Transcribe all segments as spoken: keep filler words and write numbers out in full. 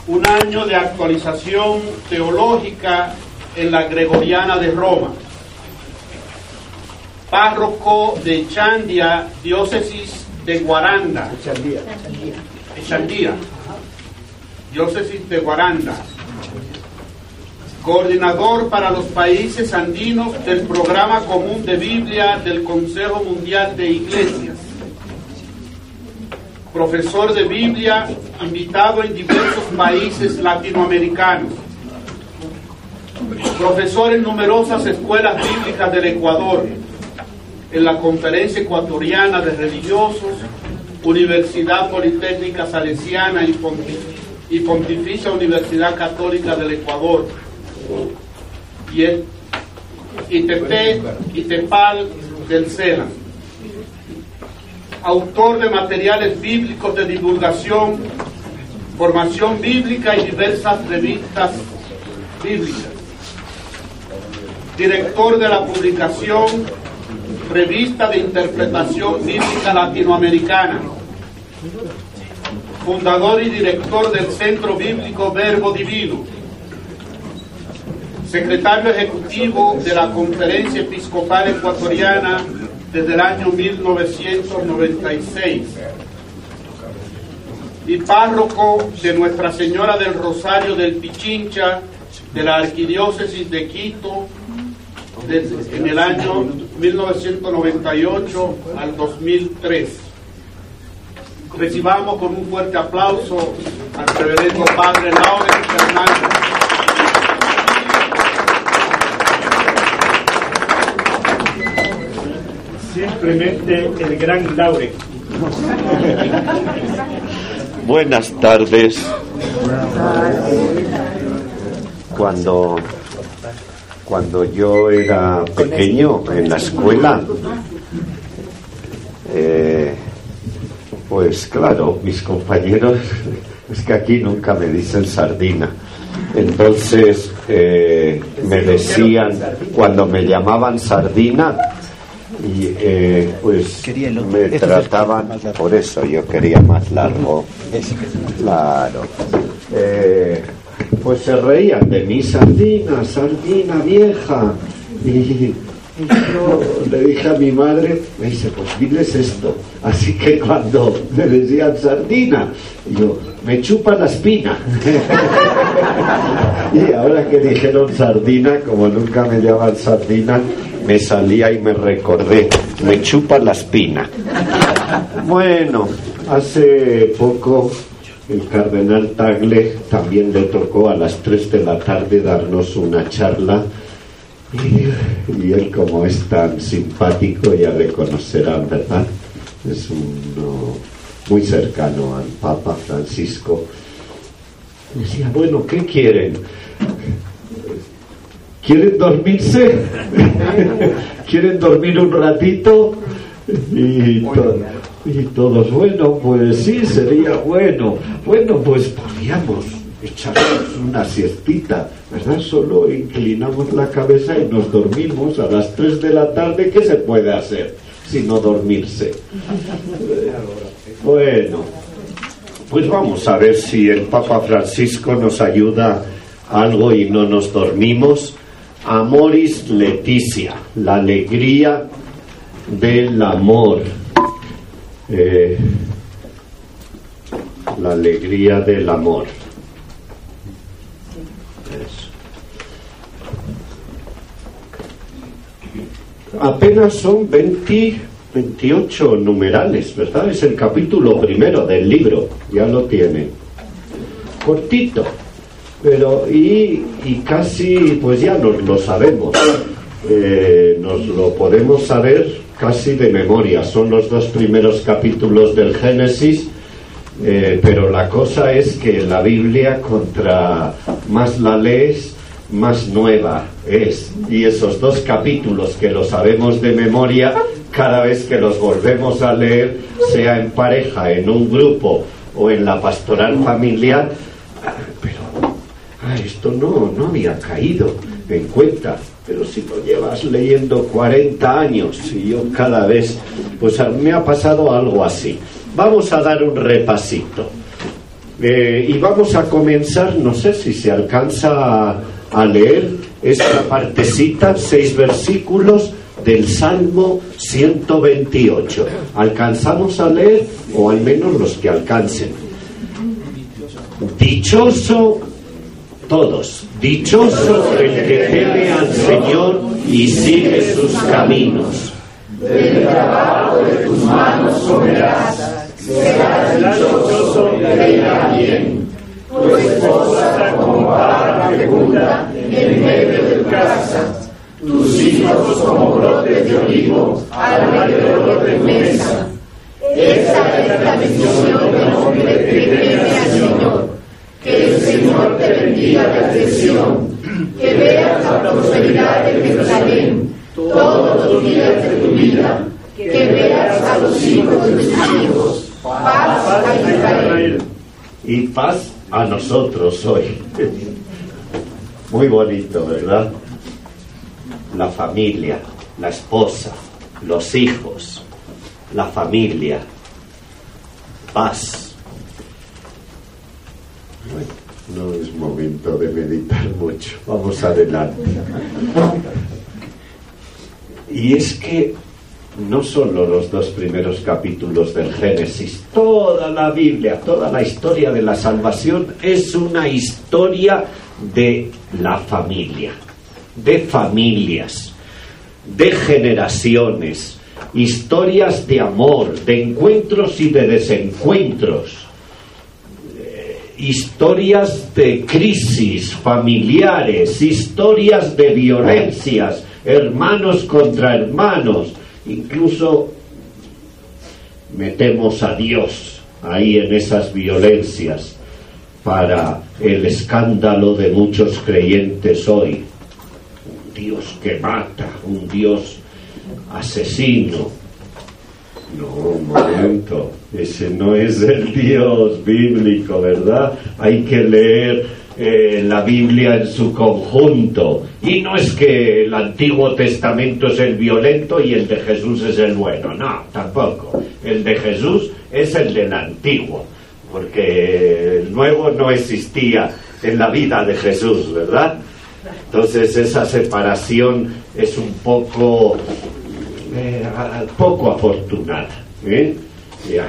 un año de actualización teológica en la Gregoriana de Roma. Párroco de Echandía, diócesis de Guaranda. Echandía. Echandía. Diócesis de Guaranda. Coordinador para los países andinos del Programa Común de Biblia del Consejo Mundial de Iglesias. Profesor de Biblia, invitado en diversos países latinoamericanos. Profesor en numerosas escuelas bíblicas del Ecuador, en la Conferencia Ecuatoriana de Religiosos, Universidad Politécnica Salesiana y, Pontif y Pontificia Universidad Católica del Ecuador, y el I T P y Tepal del SENA. Autor de materiales bíblicos de divulgación, formación bíblica y diversas revistas bíblicas. Director de la publicación Revista de Interpretación Bíblica Latinoamericana. Fundador y director del Centro Bíblico Verbo Divino. Secretario ejecutivo de la Conferencia Episcopal Ecuatoriana desde el año mil novecientos noventa y seis. Y párroco de Nuestra Señora del Rosario del Pichincha de la Arquidiócesis de Quito desde, en el año mil novecientos noventa y ocho al dos mil tres. Recibamos con un fuerte aplauso al reverendo Padre Laurence Fernández. Simplemente el gran Laure. Buenas tardes. Cuando, cuando yo era pequeño en la escuela, eh, pues claro, mis compañeros, es que aquí nunca me dicen sardina. Entonces eh, me decían, cuando me llamaban sardina, y eh, pues me trataban, por eso yo quería más largo, claro, eh, pues se reían de mí, sardina, sardina vieja, y yo le dije a mi madre, me dice, pues diles esto, así que cuando me decían sardina, yo, me chupa la espina. Y ahora que dijeron sardina, como nunca me llaman sardina, me salía y me recordé, me chupa la espina. Bueno, hace poco el cardenal Tagle también le tocó a las tres de la tarde darnos una charla, y, y él, como es tan simpático, ya le conocerán, ¿verdad? Es uno muy cercano al Papa Francisco. Decía, bueno, ¿qué quieren? ¿Quieren dormirse? ¿Quieren dormir un ratito? Y, to y todos, bueno, pues sí, sería bueno. Bueno, pues podríamos echarnos una siestita, ¿verdad? Solo inclinamos la cabeza y nos dormimos a las tres de la tarde. ¿Qué se puede hacer sino dormirse? Bueno, pues vamos a ver si el Papa Francisco nos ayuda algo y no nos dormimos. Amoris Laetitia, la alegría del amor. Eh, la alegría del amor. Eso. Apenas son veinte, veintiocho numerales, ¿verdad? Es el capítulo primero del libro, ya lo tienen. Cortito. Pero y, y casi pues ya nos lo sabemos, eh, nos lo podemos saber casi de memoria. Son los dos primeros capítulos del Génesis, eh, pero la cosa es que la Biblia, contra más la lees, más nueva es, y esos dos capítulos que los sabemos de memoria, cada vez que los volvemos a leer, sea en pareja, en un grupo o en la pastoral familiar, pero ah, esto no, no había caído en cuenta. Pero si lo llevas leyendo cuarenta años y yo cada vez, pues me ha pasado algo así. Vamos a dar un repasito. Eh, y vamos a comenzar, no sé si se alcanza a, a leer esta partecita, seis versículos del Salmo ciento veintiocho. ¿Alcanzamos a leer? O al menos los que alcancen. Dichoso, todos, dichoso el que teme al Señor y sigue sus caminos. Del trabajo de tus manos comerás, serás dichoso y te irá bien. Tu esposa como vara fecunda en medio de tu casa, tus hijos como brotes de olivo alrededor de tu mesa. Esa es la bendición del hombre que teme al Señor. Que el Señor te bendiga de aflicción, que veas la prosperidad de Jerusalén todos los días de tu vida, que veas a los hijos de tus hijos, paz a Israel. Y paz a nosotros hoy. Muy bonito, ¿verdad? La familia, la esposa, los hijos, la familia, paz. Bueno, no es momento de meditar mucho. Vamos adelante. Y es que no solo los dos primeros capítulos del Génesis, toda la Biblia, toda la historia de la salvación es una historia de la familia, de familias, de generaciones, historias de amor, de encuentros y de desencuentros, eh, historias de crisis familiares, historias de violencias, hermanos contra hermanos. Incluso metemos a Dios ahí en esas violencias para el escándalo de muchos creyentes hoy. Un Dios que mata, un Dios asesino. No, un momento, ese no es el Dios bíblico, ¿verdad? Hay que leer Eh, la Biblia en su conjunto, y no es que el Antiguo Testamento es el violento y el de Jesús es el bueno, no, tampoco. El de Jesús es el del Antiguo, porque el Nuevo no existía en la vida de Jesús, ¿verdad? Entonces esa separación es un poco eh, poco afortunada, ¿eh? Ya.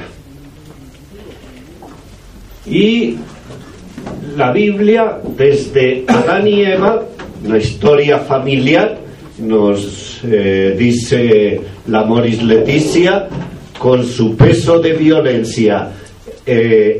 Y la Biblia, desde Adán y Eva, la historia familiar, nos eh, dice la Moris Leticia, con su peso de violencia, eh,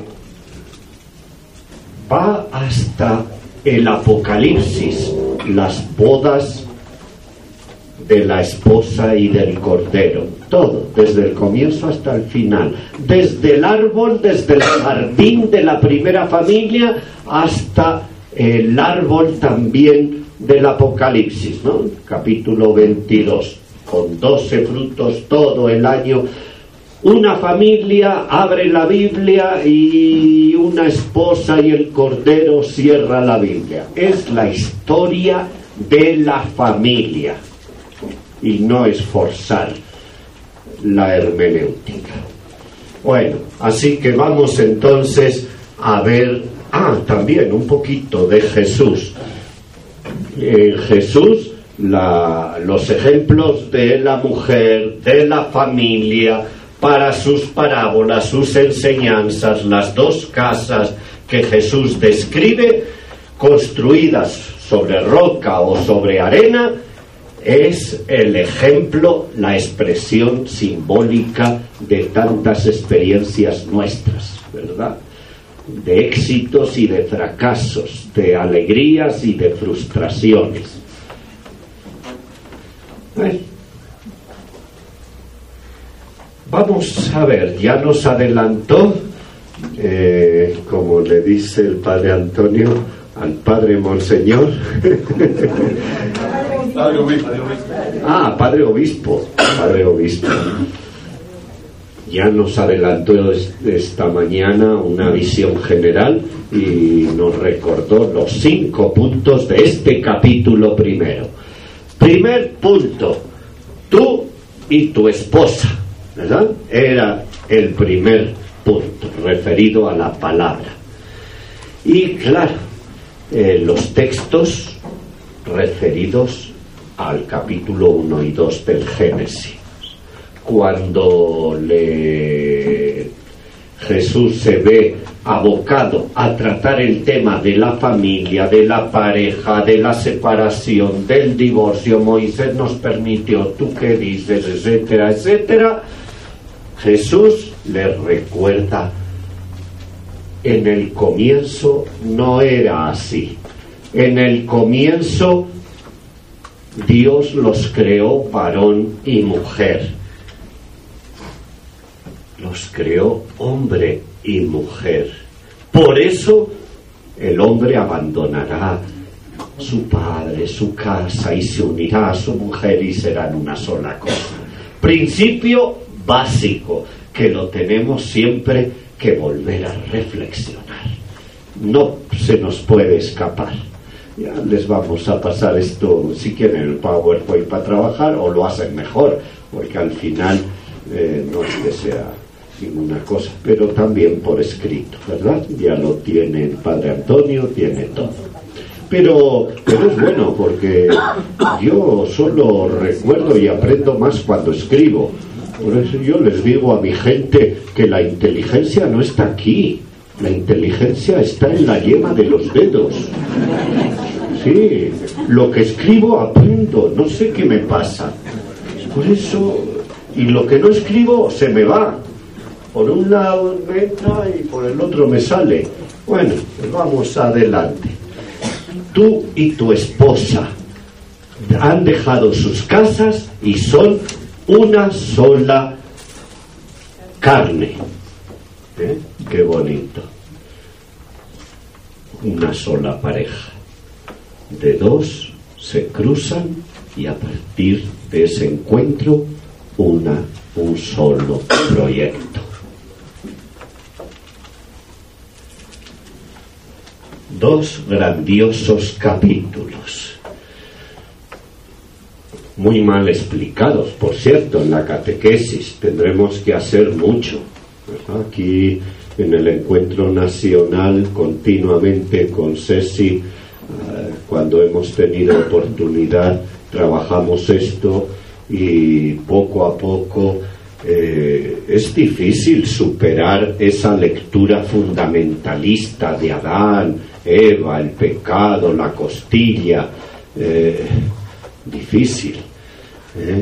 va hasta el Apocalipsis, las bodas de la esposa y del cordero, todo, desde el comienzo hasta el final, desde el árbol, desde el jardín de la primera familia hasta el árbol también del Apocalipsis, ¿no? Capítulo veintidós, con doce frutos todo el año. Una familia abre la Biblia y una esposa y el cordero cierra la Biblia. Es la historia de la familia. Y no es forzar la hermenéutica. Bueno, así que vamos entonces a ver, ah, también un poquito de Jesús. En Jesús, la, los ejemplos de la mujer, de la familia, para sus parábolas, sus enseñanzas, las dos casas que Jesús describe, construidas sobre roca o sobre arena, es el ejemplo, la expresión simbólica de tantas experiencias nuestras, ¿verdad? De éxitos y de fracasos, de alegrías y de frustraciones. Bueno, vamos a ver, ya nos adelantó, eh, como le dice el padre Antonio al padre Monseñor. Padre obispo. Ah, padre obispo, padre obispo. Ya nos adelantó esta mañana una visión general y nos recordó los cinco puntos de este capítulo primero. Primer punto, tú y tu esposa, ¿verdad? Era el primer punto referido a la palabra. Y claro, eh, los textos referidos al capítulo uno y dos del Génesis, cuando le Jesús se ve abocado a tratar el tema de la familia, de la pareja, de la separación, del divorcio, Moisés nos permitió, tú qué dices, etcétera, etcétera, Jesús le recuerda: en el comienzo no era así. En el comienzo Dios los creó varón y mujer. Los creó hombre y mujer. Por eso el hombre abandonará su padre, su casa, y se unirá a su mujer y serán una sola cosa. Principio básico que lo tenemos siempre que volver a reflexionar. No se nos puede escapar. Ya les vamos a pasar esto, si quieren, el PowerPoint para trabajar, o lo hacen mejor, porque al final eh, no es que sea ninguna cosa, pero también por escrito, ¿verdad? Ya lo tiene el Padre Antonio, tiene todo. Pero, pero es bueno, porque yo solo recuerdo y aprendo más cuando escribo. Por eso yo les digo a mi gente que la inteligencia no está aquí, la inteligencia está en la yema de los dedos. Sí, lo que escribo aprendo, no sé qué me pasa. Por eso, y lo que no escribo se me va. Por un lado me entra y por el otro me sale. Bueno, pues vamos adelante. Tú y tu esposa han dejado sus casas y son una sola carne. ¿Eh? Qué bonito. Una sola pareja. De dos se cruzan y a partir de ese encuentro una, un solo proyecto. Dos grandiosos capítulos, muy mal explicados, por cierto, en la catequesis. Tendremos que hacer mucho, ¿verdad? Aquí en el encuentro nacional, continuamente con Ceci, eh, cuando hemos tenido oportunidad, trabajamos esto, y poco a poco eh, es difícil superar esa lectura fundamentalista de Adán, Eva, el pecado, la costilla. Eh, difícil. ¿eh?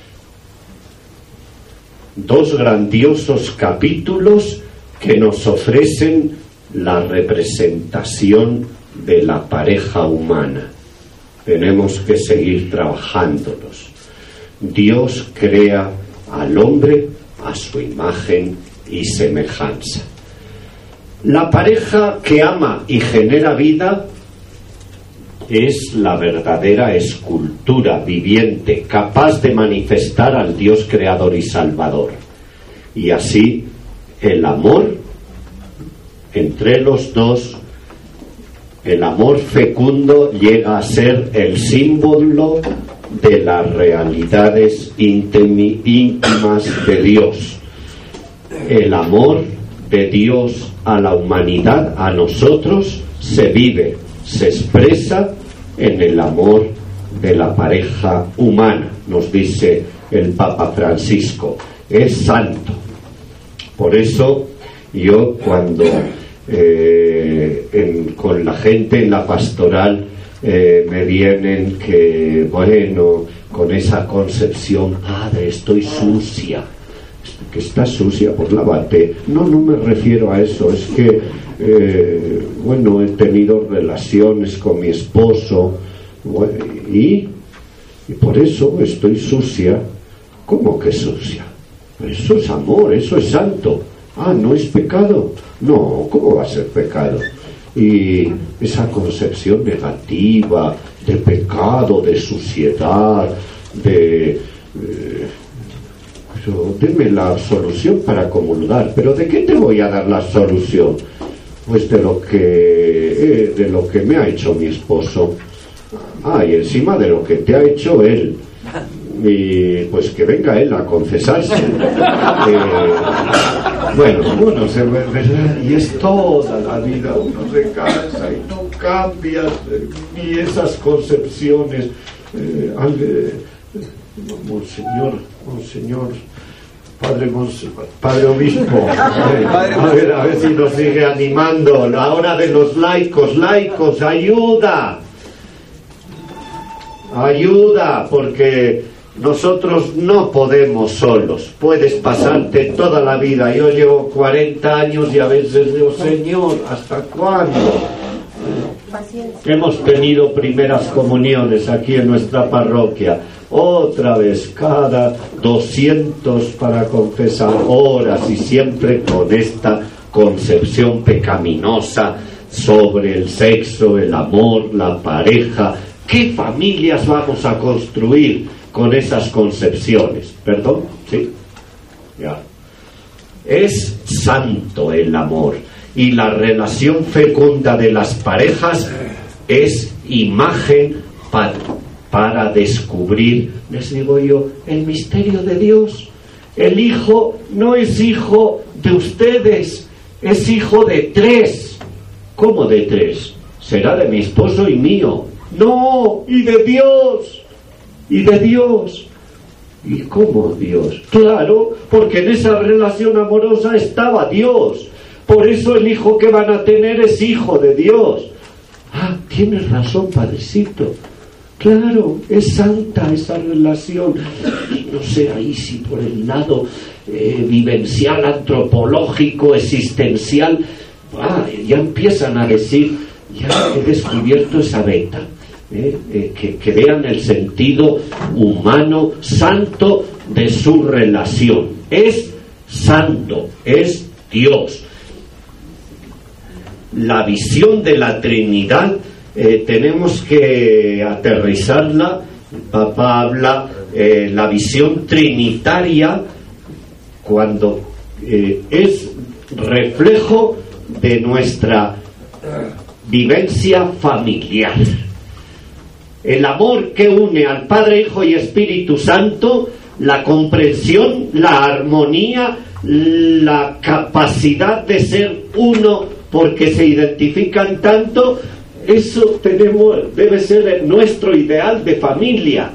Dos grandiosos capítulos que nos ofrecen la representación de la pareja humana. Tenemos que seguir trabajándolos. Dios crea al hombre a su imagen y semejanza. La pareja que ama y genera vida es la verdadera escultura viviente, capaz de manifestar al Dios creador y salvador. Y así el amor entre los dos, el amor fecundo, llega a ser el símbolo de las realidades íntimi, íntimas de Dios. El amor de Dios a la humanidad, a nosotros, se vive, se expresa en el amor de la pareja humana, nos dice el Papa Francisco. Es santo. Por eso yo cuando eh, en, con la gente en la pastoral eh, me vienen que, bueno, con esa concepción, padre, estoy sucia, que está sucia, pues lávate. No, no me refiero a eso, es que eh, bueno, he tenido relaciones con mi esposo, bueno, y, y por eso estoy sucia. ¿Cómo que sucia? Eso es amor, eso es santo. Ah, ¿no es pecado? No, ¿cómo va a ser pecado? Y esa concepción negativa de pecado, de suciedad, de... Eh, pero deme la solución para comulgar. ¿Pero de qué te voy a dar la solución? Pues de lo que eh, de lo que me ha hecho mi esposo. Ah, y encima de lo que te ha hecho él. Y pues que venga él a confesarse. Eh, Bueno, uno se ve, ¿verdad? Y es toda la vida, uno se cansa y no cambia eh, ni esas concepciones. Eh, al, eh, Monseñor, Monseñor, Padre, Monse, Padre Obispo, eh, a ver, a ver si nos sigue animando. La hora de los laicos, laicos, ayuda, ayuda, porque nosotros no podemos solos. Puedes pasarte toda la vida. Yo llevo cuarenta años y a veces digo, Señor, ¿hasta cuándo? Hemos tenido primeras comuniones aquí en nuestra parroquia. Otra vez, cada doscientos para confesar, horas, y siempre con esta concepción pecaminosa sobre el sexo, el amor, la pareja. ¿Qué familias vamos a construir con esas concepciones? ¿Perdón? ¿Sí? Ya. Es santo el amor, y la relación fecunda de las parejas es imagen para, para descubrir, les digo yo, el misterio de Dios. El hijo no es hijo de ustedes, es hijo de tres. ¿Cómo de tres? Será de mi esposo y mío. No, y de Dios. Y de Dios. ¿Y cómo Dios? Claro, porque en esa relación amorosa estaba Dios. Por eso el hijo que van a tener es hijo de Dios. Ah, tienes razón, padrecito. Claro, es santa esa relación. Y no sé ahí si por el lado eh, vivencial, antropológico, existencial, ah, ya empiezan a decir, ya he descubierto esa beta. Eh, eh, que, que vean el sentido humano santo de su relación. Es santo, es Dios. La visión de la Trinidad eh, tenemos que aterrizarla. El Papa habla eh, la visión trinitaria cuando eh, es reflejo de nuestra vivencia familiar. El amor que une al Padre, Hijo y Espíritu Santo, la comprensión, la armonía, la capacidad de ser uno porque se identifican tanto, eso tenemos, debe ser nuestro ideal de familia.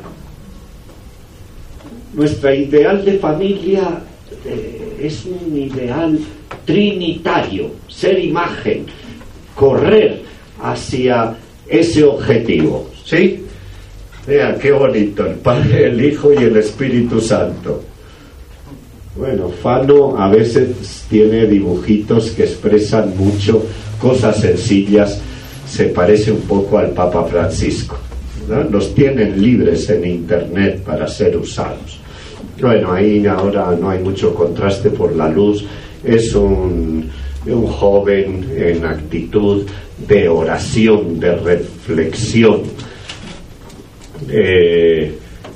Nuestro ideal de familia eh, es un ideal trinitario, ser imagen, correr hacia ese objetivo. ¿Sí? Vean qué bonito, el Padre, el Hijo y el Espíritu Santo. Bueno, Fano a veces tiene dibujitos que expresan mucho, cosas sencillas, se parece un poco al Papa Francisco, ¿no? Los tienen libres en internet para ser usados. Bueno, ahí ahora no hay mucho contraste por la luz, es un, un joven en actitud de oración, de reflexión. Eh,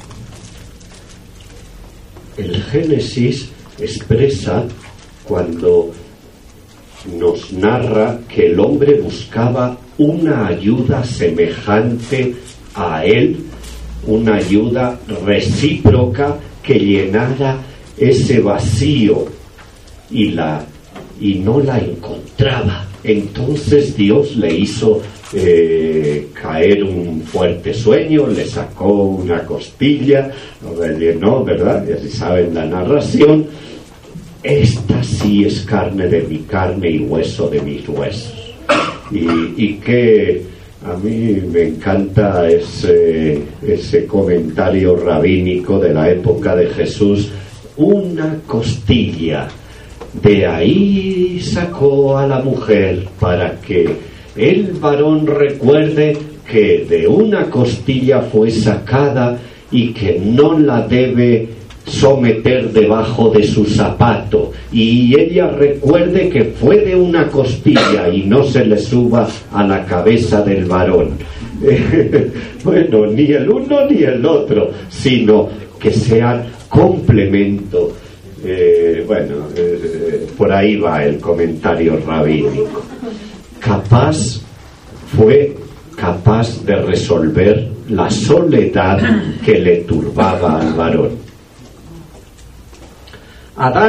el Génesis expresa cuando nos narra que el hombre buscaba una ayuda semejante a él, una ayuda recíproca que llenara ese vacío, y la y no la encontraba. Entonces Dios le hizo eh, caer un fuerte sueño, le sacó una costilla, lo rellenó, ¿verdad? Ya saben la narración. Esta sí es carne de mi carne y hueso de mis huesos. Y, y que a mí me encanta ese, ese comentario rabínico de la época de Jesús, una costilla. De ahí sacó a la mujer para que el varón recuerde que de una costilla fue sacada y que no la debe someter debajo de su zapato, y ella recuerde que fue de una costilla y no se le suba a la cabeza del varón. Bueno, ni el uno ni el otro, sino que sean complemento. Eh, bueno, eh, por ahí va el comentario rabínico. Capaz, fue capaz de resolver la soledad que le turbaba al varón. Adán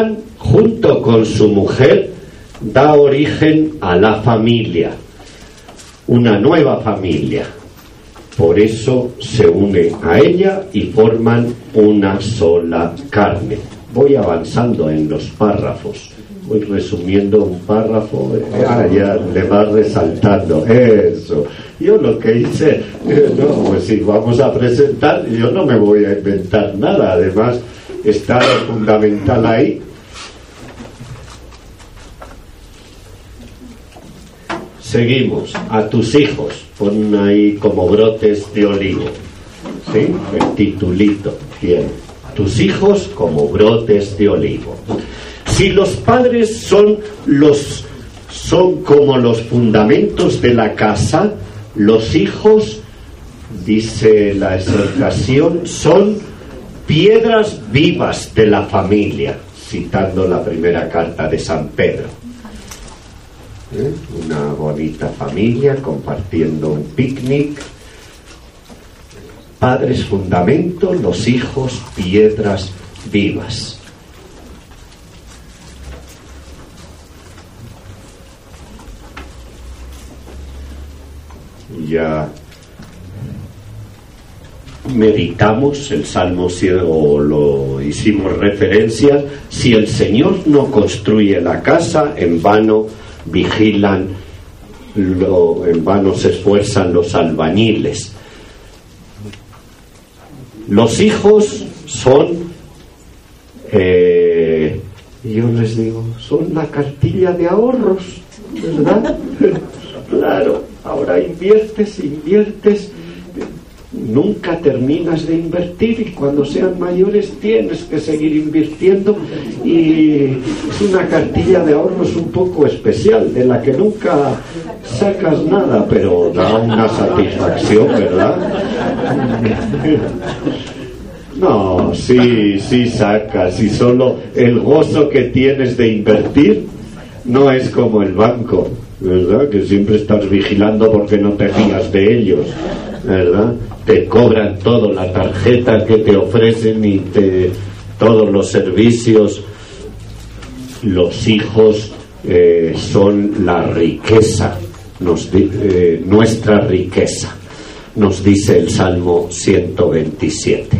junto con su mujer, da origen a la familia, una nueva familia. Por eso se une a ella y forman una sola carne. Voy avanzando en los párrafos. Voy resumiendo un párrafo, ah, ya le va resaltando eso. Yo lo que hice, eh, no, pues si vamos a presentar, yo no me voy a inventar nada, además está lo fundamental ahí. Seguimos, a tus hijos, pon ahí como brotes de olivo, ¿sí? El titulito, bien, tus hijos como brotes de olivo. Si los padres son los son como los fundamentos de la casa, los hijos, dice la exhortación, son piedras vivas de la familia, citando la primera carta de San Pedro. ¿Eh? Una bonita familia compartiendo un picnic. Padres fundamento, los hijos piedras vivas. Ya meditamos el Salmo o lo hicimos referencia. Si el Señor no construye la casa, en vano vigilan, lo, en vano se esfuerzan los albañiles. Los hijos son, eh, yo les digo, son la cartilla de ahorros, ¿verdad? Claro, ahora inviertes, inviertes, nunca terminas de invertir y cuando sean mayores tienes que seguir invirtiendo, y es una cartilla de ahorros un poco especial, de la que nunca sacas nada, pero da una satisfacción, ¿verdad? No, sí, sí sacas, y solo el gozo que tienes de invertir no es como el banco, ¿verdad? Que siempre estás vigilando porque no te fías de ellos, ¿verdad? Te cobran todo, la tarjeta que te ofrecen y te, todos los servicios. Los hijos eh, son la riqueza, nos, eh, nuestra riqueza, nos dice el Salmo ciento veintisiete.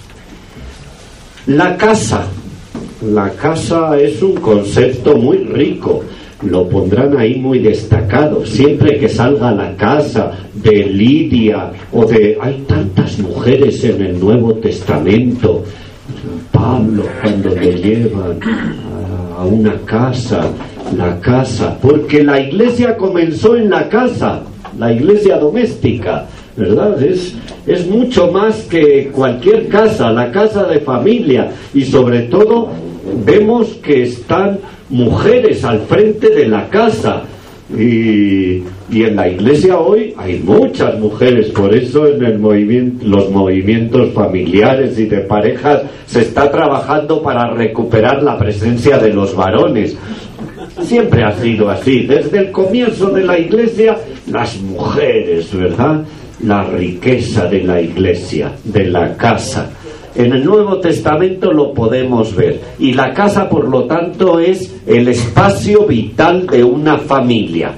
La casa, la casa es un concepto muy rico. Lo pondrán ahí muy destacado. Siempre que salga la casa de Lidia o de... Hay tantas mujeres en el Nuevo Testamento. Pablo, cuando le llevan a una casa, la casa, porque la iglesia comenzó en la casa, la iglesia doméstica, ¿verdad? Es, es mucho más que cualquier casa, la casa de familia, y sobre todo vemos que están mujeres al frente de la casa, y, y en la iglesia hoy hay muchas mujeres. Por eso en el movimiento, los movimientos familiares y de parejas se está trabajando para recuperar la presencia de los varones. Siempre ha sido así, desde el comienzo de la iglesia, las mujeres, ¿verdad? La riqueza de la iglesia, de la casa. En el Nuevo Testamento lo podemos ver. Y la casa, por lo tanto, es el espacio vital de una familia,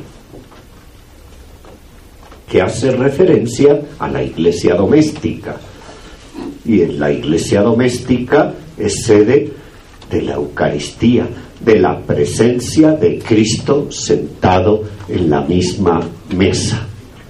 que hace referencia a la iglesia doméstica. Y en la iglesia doméstica es sede de la Eucaristía, de la presencia de Cristo sentado en la misma mesa.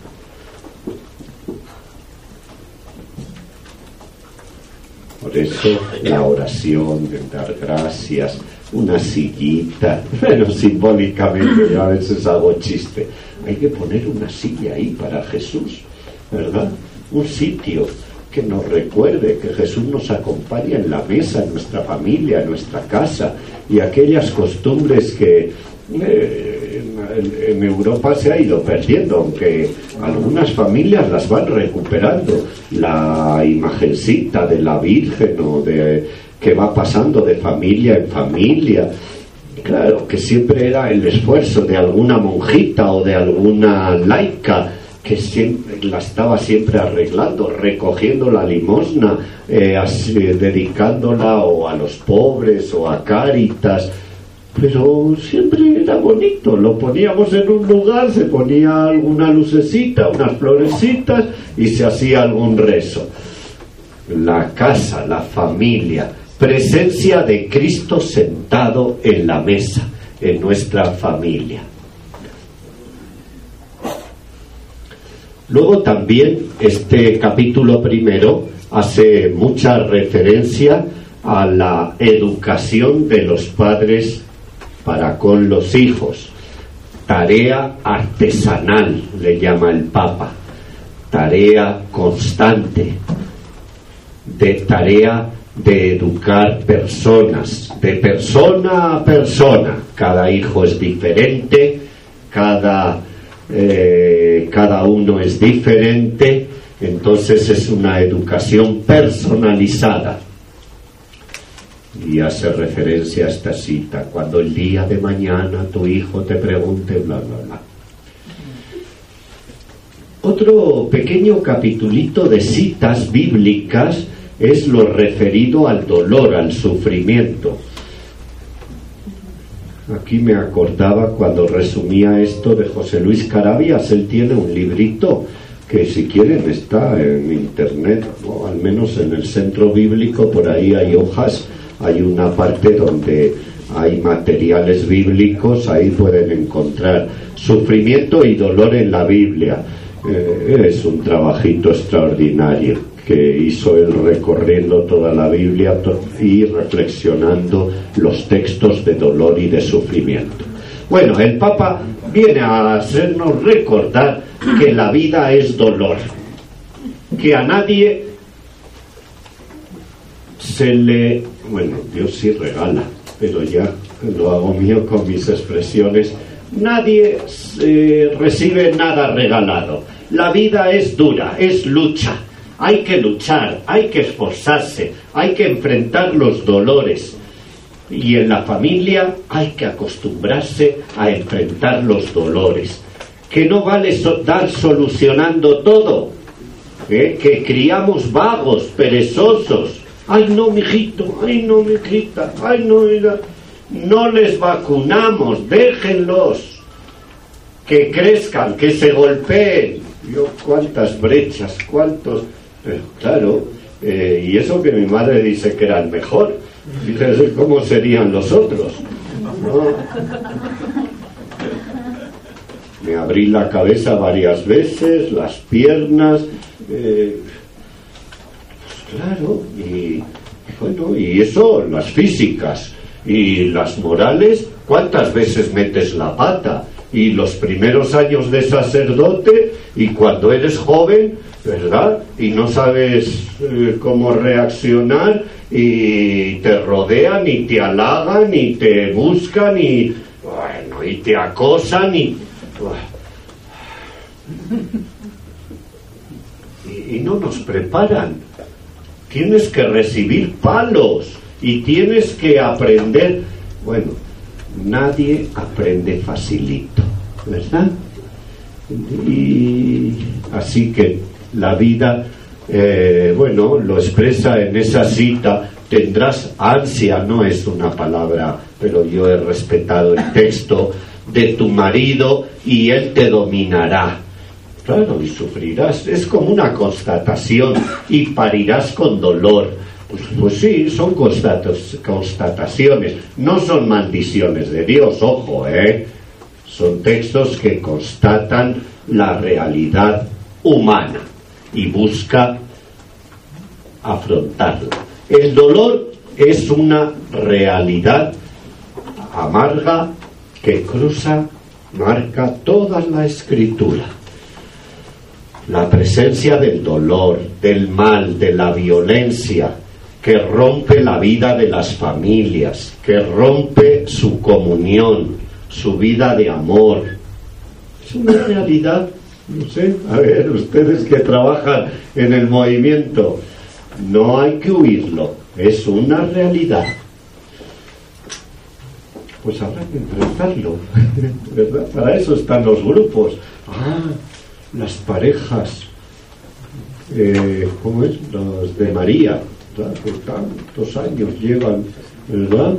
Por eso la oración de dar gracias, una sillita, pero simbólicamente yo a veces hago chiste, hay que poner una silla ahí para Jesús, ¿verdad? Un sitio que nos recuerde que Jesús nos acompaña en la mesa, en nuestra familia, en nuestra casa, y aquellas costumbres que eh, en, en Europa se ha ido perdiendo, aunque algunas familias las van recuperando. La imagencita de la Virgen, o de que va pasando de familia en familia. Claro, que siempre era el esfuerzo de alguna monjita o de alguna laica que siempre la estaba siempre arreglando, recogiendo la limosna, eh, así, dedicándola o a los pobres o a Cáritas. pero siempre era bonito. Lo poníamos en un lugar, se ponía alguna lucecita, unas florecitas y se hacía algún rezo. La casa, la familia, presencia de Cristo sentado en la mesa, en nuestra familia. Luego también este capítulo primero hace mucha referencia a la educación de los padres para con los hijos. Tarea artesanal, le llama el Papa. Tarea constante. De tarea de educar personas, de persona a persona. Cada hijo es diferente, cada, eh, cada uno es diferente, entonces es una educación personalizada. Y hace referencia a esta cita: cuando el día de mañana tu hijo te pregunte bla bla bla. Otro pequeño capitulito de citas bíblicas es lo referido al dolor, al sufrimiento. Aquí me acordaba cuando resumía esto de José Luis Carabias. Él tiene un librito que, si quieren, está en internet, o al menos en el centro bíblico, por ahí hay hojas, hay una parte donde hay materiales bíblicos, ahí pueden encontrar sufrimiento y dolor en la Biblia. Eh, es un trabajito extraordinario que hizo él, recorriendo toda la Biblia y reflexionando los textos de dolor y de sufrimiento. Bueno, el Papa viene a hacernos recordar que la vida es dolor, que a nadie se le... Bueno, Dios sí regala, pero ya lo hago mío con mis expresiones. Nadie eh, recibe nada regalado. La vida es dura, es lucha. Hay que luchar, hay que esforzarse, hay que enfrentar los dolores. Y en la familia hay que acostumbrarse a enfrentar los dolores. Que no vale so- dar solucionando todo. ¿Eh? Que criamos vagos, perezosos. Ay no, mijito, ay no, mijita, ay no, mira. No les vacunamos, déjenlos. Que crezcan, que se golpeen. Yo, cuántas brechas, cuántos... Pero claro, eh, y eso que mi madre dice que era el mejor. Fíjense cómo serían los otros, ¿no? Me abrí la cabeza varias veces, las piernas, eh, pues claro, y bueno, y eso, las físicas y las morales. ¿Cuántas veces metes la pata? Y los primeros años de sacerdote, y cuando eres joven, ¿verdad? Y no sabes eh, cómo reaccionar, y te rodean y te halagan y te buscan y bueno, y te acosan y y, y no nos preparan. Tienes que recibir palos y tienes que aprender. Bueno, nadie aprende facilito, ¿verdad? Y así que la vida, eh, bueno, lo expresa en esa cita. Tendrás ansia, no es una palabra, pero yo he respetado el texto, de tu marido y él te dominará. Claro, y sufrirás, es como una constatación, y parirás con dolor. Pues, pues sí, son constatos, constataciones, no son maldiciones de Dios, ojo, ¿eh? Son textos que constatan la realidad humana y busca afrontarla. El dolor es una realidad amarga que cruza, marca toda la Escritura. La presencia del dolor, del mal, de la violencia, que rompe la vida de las familias, que rompe su comunión, su vida de amor. Es una realidad, no sé, a ver, ustedes que trabajan en el movimiento, no hay que huirlo, es una realidad. Pues habrá que enfrentarlo, ¿verdad? Para eso están los grupos. Ah, las parejas, eh, ¿cómo es? Los de María, Claro, tantos años llevan, ¿verdad?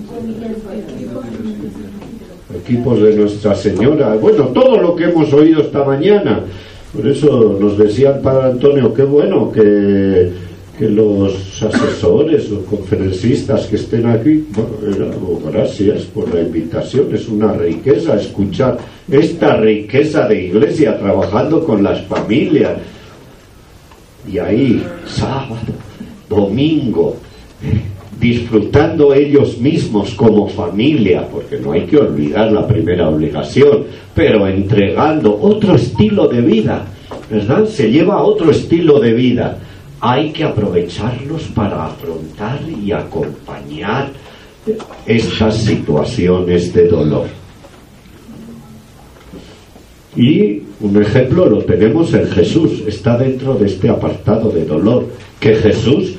Equipos de Nuestra Señora. Bueno, todo lo que hemos oído esta mañana. Por eso nos decía el Padre Antonio, qué bueno que, que los asesores o conferencistas que estén aquí, bueno, gracias por la invitación. Es una riqueza escuchar esta riqueza de iglesia trabajando con las familias. Y ahí, sábado, domingo, disfrutando ellos mismos como familia, porque no hay que olvidar la primera obligación, pero entregando otro estilo de vida, ¿verdad? Se lleva otro estilo de vida. Hay que aprovecharlos para afrontar y acompañar estas situaciones de dolor. Y un ejemplo lo tenemos en Jesús, está dentro de este apartado de dolor, que Jesús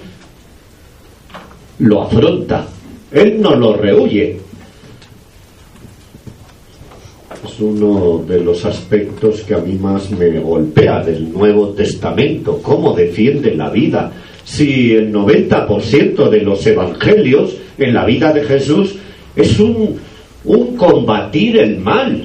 lo afronta, él no lo rehúye. Es uno de los aspectos que a mí más me golpea del Nuevo Testamento, cómo defiende la vida. Si el noventa por ciento de los evangelios en la vida de Jesús es un, un combatir el mal.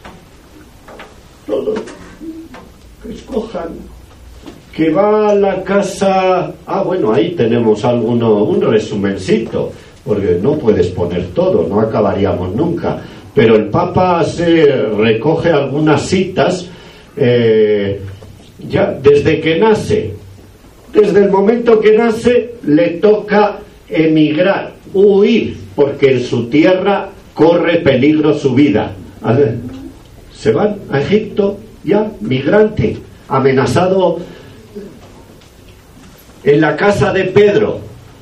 Todo, que escojan, que va a la casa. Ah, bueno, ahí tenemos alguno, un resumencito, porque no puedes poner todo, no acabaríamos nunca. Pero el Papa se recoge algunas citas eh, ya desde que nace. Desde el momento que nace le toca emigrar, huir, porque en su tierra corre peligro su vida. A ver, se van a Egipto ya, migrante, amenazado en la casa de Pedro.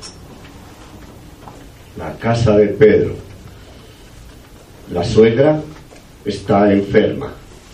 La casa de Pedro. La suegra está enferma.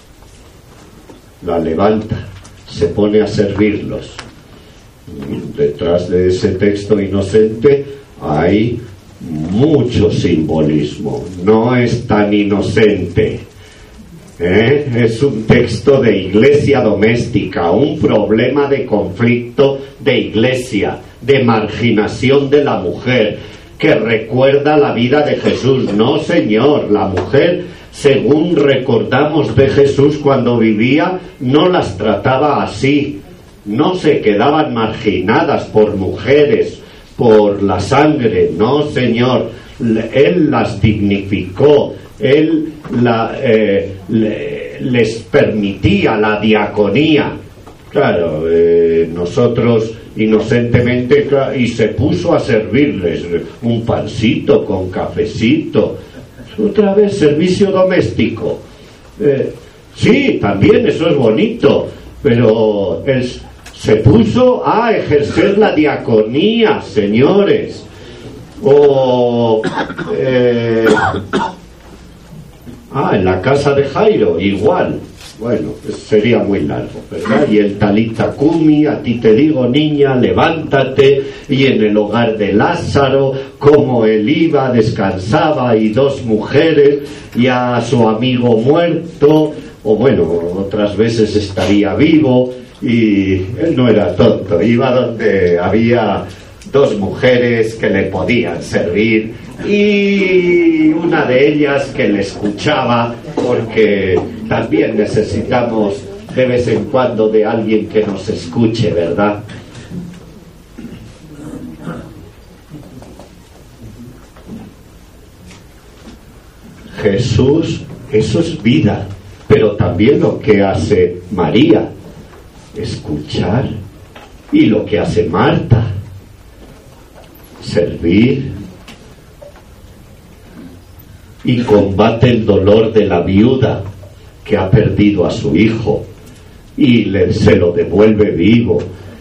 La levanta, se pone a servirlos. Detrás de ese texto inocente hay mucho simbolismo. No es tan inocente. ¿Eh? Es un texto de iglesia doméstica, un problema de conflicto de iglesia, de marginación de la mujer, que recuerda la vida de Jesús. No, señor, la mujer, según recordamos de Jesús cuando vivía, no las trataba así. No se quedaban marginadas por mujeres, por la sangre. No, señor, él las dignificó. Él la, eh, le, les permitía la diaconía. Claro, eh, nosotros inocentemente, y se puso a servirles un pancito con cafecito. Otra vez, servicio doméstico. Eh, sí, también eso es bonito, pero él se puso a ejercer la diaconía, señores. O... Eh, Ah, en la casa de Jairo, igual. Bueno, pues sería muy largo, ¿verdad? Y el Talita Kumi, a ti te digo, niña, levántate. Y en el hogar de Lázaro, como él iba, descansaba, y dos mujeres, y a su amigo muerto, o bueno, otras veces estaría vivo, y él no era tonto, iba donde había dos mujeres que le podían servir, y una de ellas que le escuchaba, porque también necesitamos de vez en cuando de alguien que nos escuche, ¿verdad? Jesús, eso es vida, pero también lo que hace María, escuchar, y lo que hace Marta, servir, y combate el dolor de la viuda que ha perdido a su hijo y le, se lo devuelve vivo.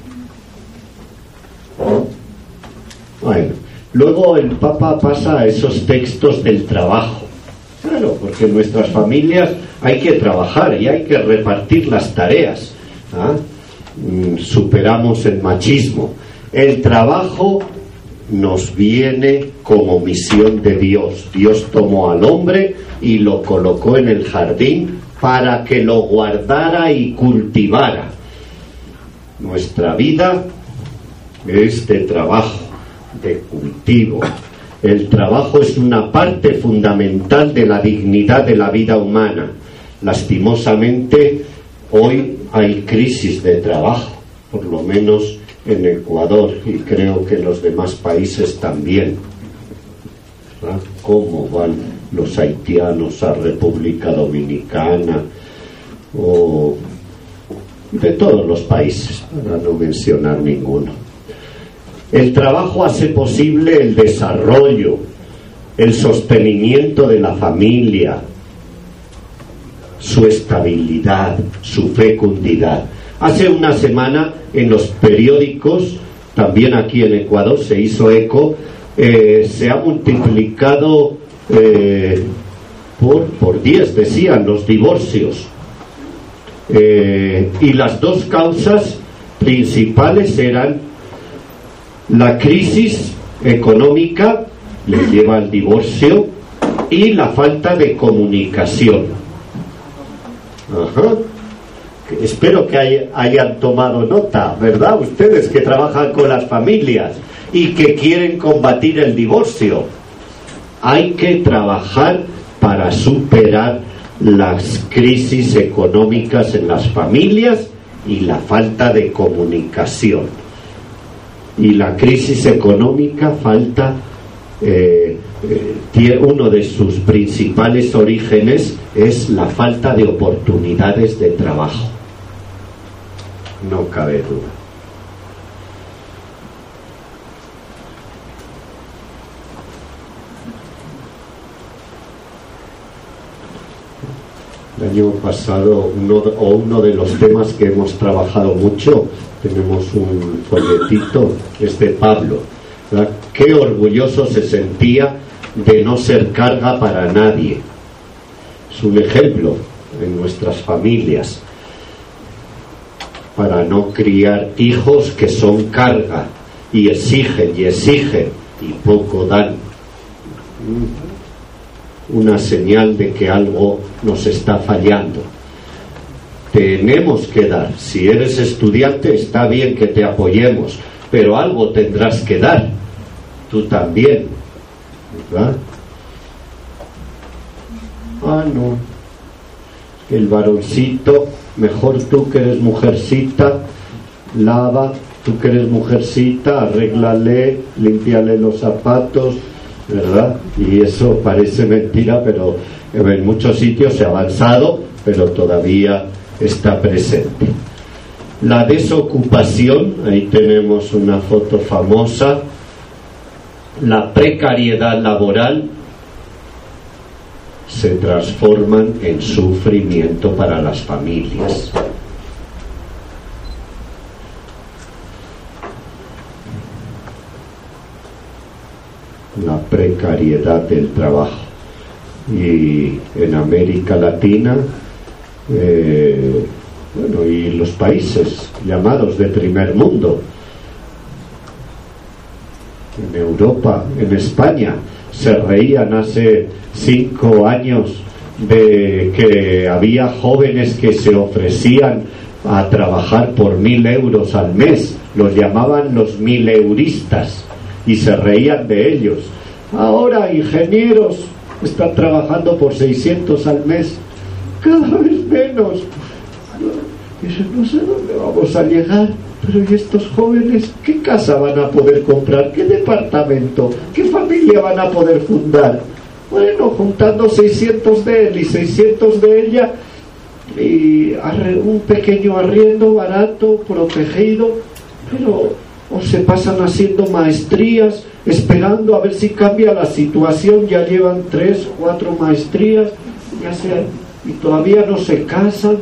Bueno, luego el Papa pasa a esos textos del trabajo. Claro, porque en nuestras familias hay que trabajar y hay que repartir las tareas. ¿Ah? Superamos el machismo. El trabajo nos viene como misión de Dios. Dios tomó al hombre y lo colocó en el jardín para que lo guardara y cultivara. Nuestra vida es de trabajo, de cultivo. El trabajo es una parte fundamental de la dignidad de la vida humana. Lastimosamente, hoy hay crisis de trabajo, por lo menos en Ecuador, y creo que en los demás países también. ¿Verdad? ¿Cómo van los haitianos a República Dominicana? O de todos los países, para no mencionar ninguno. El trabajo hace posible el desarrollo, el sostenimiento de la familia, su estabilidad, su fecundidad. Hace una semana en los periódicos, también aquí en Ecuador se hizo eco, eh, se ha multiplicado eh, por, por diez, decían, los divorcios. Eh, y las dos causas principales eran la crisis económica, le lleva al divorcio, y la falta de comunicación. Ajá. Espero que hay, hayan tomado nota, ¿verdad? Ustedes que trabajan con las familias y que quieren combatir el divorcio. Hay que trabajar para superar las crisis económicas en las familias y la falta de comunicación. Y la crisis económica falta, eh, eh, tiene, uno de sus principales orígenes es la falta de oportunidades de trabajo. No cabe duda. El año pasado, uno, o uno de los temas que hemos trabajado mucho, tenemos un folletito, es de Pablo, ¿verdad? Qué orgulloso se sentía de no ser carga para nadie. Es un ejemplo en nuestras familias, para no criar hijos que son carga y exigen y exigen y poco dan. Una señal de que algo nos está fallando. Tenemos que dar. Si eres estudiante, está bien que te apoyemos, pero algo tendrás que dar tú también, ¿verdad? Ah, no, el varoncito, mejor tú que eres mujercita, lava, tú que eres mujercita, arréglale, límpiale los zapatos, ¿verdad? Y eso parece mentira, pero en muchos sitios se ha avanzado, pero todavía está presente. La desocupación, ahí tenemos una foto famosa, la precariedad laboral, se transforman en sufrimiento para las familias. La precariedad del trabajo. Y en América Latina, eh, bueno, y los países llamados de primer mundo, en Europa, en España, se reían hace cinco años de que había jóvenes que se ofrecían a trabajar por mil euros al mes, los llamaban los mileuristas, y se reían de ellos. Ahora ingenieros están trabajando por seiscientos al mes, cada vez menos. Dicen, no sé dónde vamos a llegar, pero ¿y estos jóvenes qué casa van a poder comprar? ¿Qué departamento? ¿Qué familia van a poder fundar? Bueno, juntando seiscientos de él y seiscientos de ella, y un pequeño arriendo barato, protegido, pero o se pasan haciendo maestrías, esperando a ver si cambia la situación. Ya llevan tres, cuatro maestrías, ya sea, y todavía no se casan.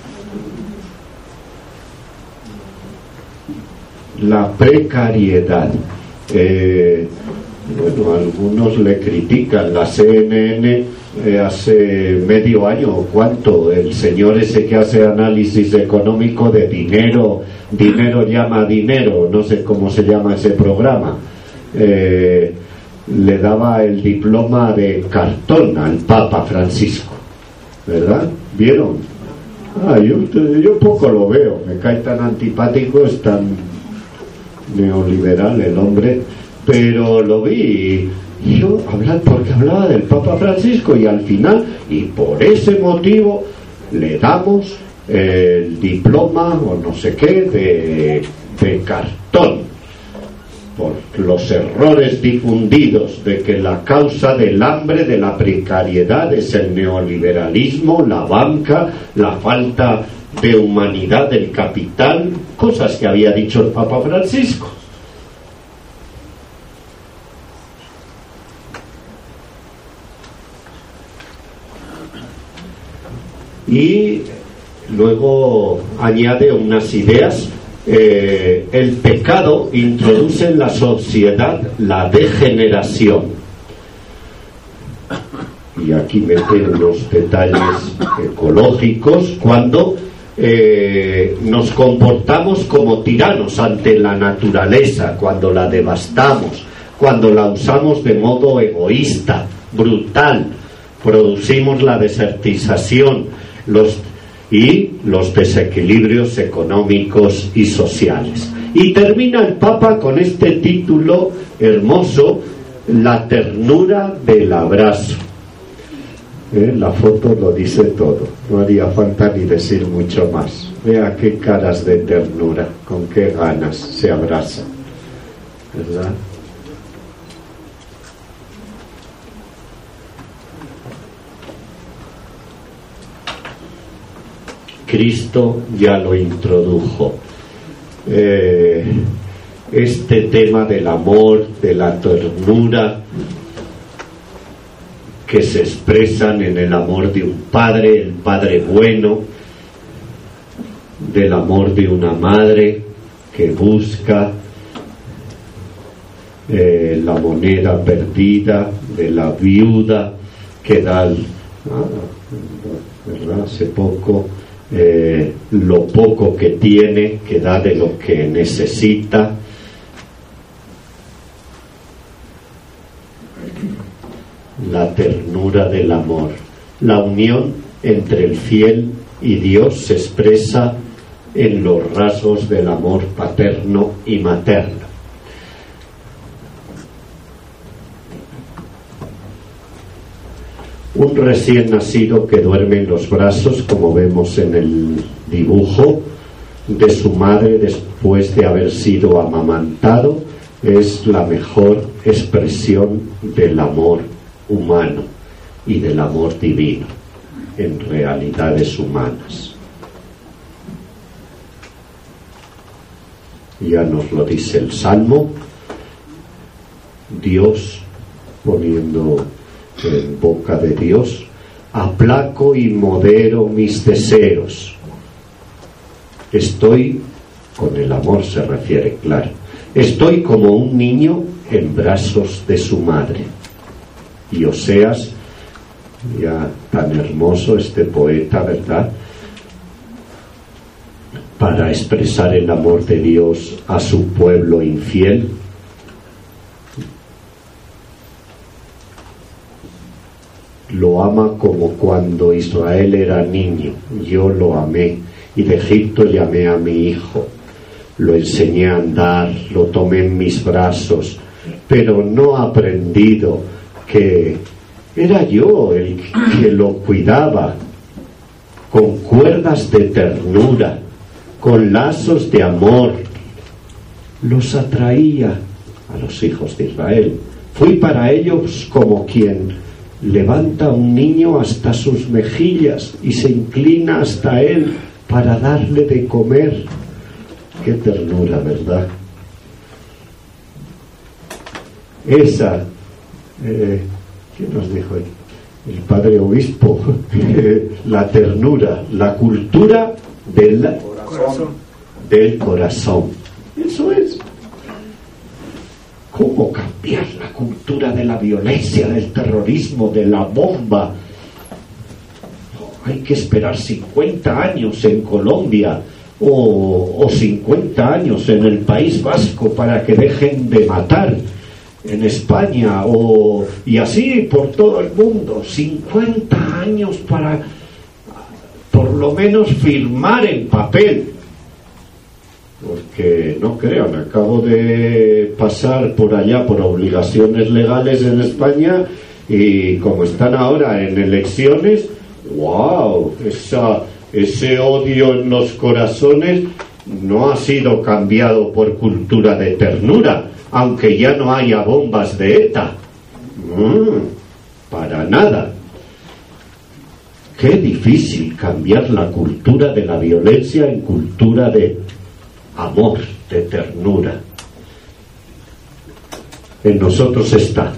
La precariedad. Eh, bueno, algunos le critican. La C N N eh, hace medio año o cuánto, el señor ese que hace análisis económico de dinero, dinero llama dinero, no sé cómo se llama ese programa, eh, le daba el diploma de cartón al Papa Francisco, ¿verdad? ¿Vieron? Ah, yo, yo poco lo veo, me cae tan antipático, es tan neoliberal el hombre, pero lo vi y yo hablar porque hablaba del Papa Francisco y al final, y por ese motivo le damos el diploma o no sé qué de, de cartón por los errores difundidos de que la causa del hambre, de la precariedad es el neoliberalismo, la banca, la falta de humanidad del capital, cosas que había dicho el Papa Francisco. Y luego añade unas ideas. Eh, el pecado introduce en la sociedad la degeneración, y aquí mete unos detalles ecológicos cuando eh, nos comportamos como tiranos ante la naturaleza, cuando la devastamos, cuando la usamos de modo egoísta, brutal, producimos la desertización, los y los desequilibrios económicos y sociales. Y termina el Papa con este título hermoso: la ternura del abrazo. ¿Eh? La foto lo dice todo, no haría falta ni decir mucho más. Vea qué caras de ternura, con qué ganas se abrazan, ¿verdad? Cristo ya lo introdujo. Eh, este tema del amor, de la ternura, que se expresan en el amor de un padre, el padre bueno, del amor de una madre que busca eh, la moneda perdida, de la viuda que da, ah, ¿verdad? Hace poco, Eh, lo poco que tiene, que da de lo que necesita. La ternura del amor, la unión entre el fiel y Dios se expresa en los rasgos del amor paterno y materno. Un recién nacido que duerme en los brazos, como vemos en el dibujo, de su madre después de haber sido amamantado, es la mejor expresión del amor humano y del amor divino en realidades humanas. Ya nos lo dice el Salmo, Dios poniendo en boca de Dios: aplaco y modero mis deseos. Estoy, con el amor se refiere, claro, estoy como un niño en brazos de su madre. Y Oseas, ya tan hermoso este poeta, ¿verdad?, para expresar el amor de Dios a su pueblo infiel, lo ama como cuando Israel era niño. Yo lo amé, y de Egipto llamé a mi hijo, lo enseñé a andar, lo tomé en mis brazos, pero no ha aprendido que era yo el que lo cuidaba con cuerdas de ternura, con lazos de amor. Los atraía a los hijos de Israel. Fui para ellos como quien levanta a un niño hasta sus mejillas y se inclina hasta él para darle de comer. Qué ternura, ¿verdad? Esa, eh, ¿quién nos dijo? El, el padre obispo, la ternura, la cultura del corazón. del corazón. Eso es. ¿Cómo cambiar la cultura de la violencia, del terrorismo, de la bomba? Hay que esperar cincuenta años en Colombia o, o cincuenta años en el País Vasco para que dejen de matar, en España, o, y así por todo el mundo. cincuenta años para por lo menos firmar en papel porque no crean, acabo de pasar por allá por obligaciones legales en España y como están ahora en elecciones, wow, esa, ese odio en los corazones no ha sido cambiado por cultura de ternura, aunque ya no haya bombas de ETA. Mm, para nada. Qué difícil cambiar la cultura de la violencia en cultura de amor, de ternura. En nosotros está.